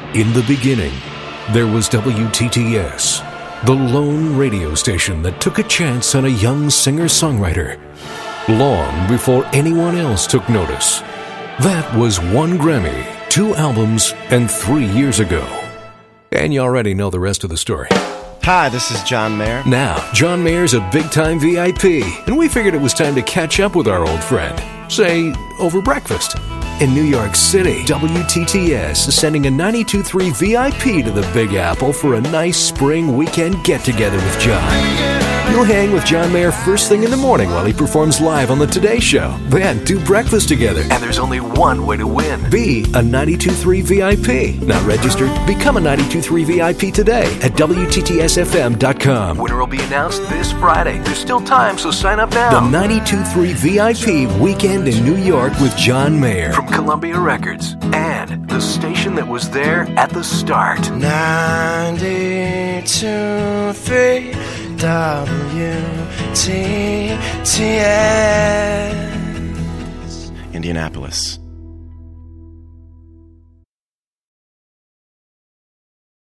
In the beginning, there was WTTS, the lone radio station that took a chance on a young singer-songwriter long before anyone else took notice. That was 1 Grammy, 2 albums, and 3 years ago. And you already know the rest of the story. Hi, this is John Mayer. Now, John Mayer's a big-time VIP, and we figured it was time to catch up with our old friend. Say, over breakfast. In New York City, WTTS is sending a 92.3 VIP to the Big Apple for a nice spring weekend get-together with John. You'll hang with John Mayer first thing in the morning while he performs live on the Today Show. Then do breakfast together. And there's only one way to win. Be a 92.3 VIP. Not registered? Become a 92.3 VIP today at WTTSFM.com. Winner will be announced this Friday. There's still time, so sign up now. The 92.3 VIP Weekend in New York with John Mayer from Columbia Records and the station that was there at the start. 92.3 WTTS Indianapolis.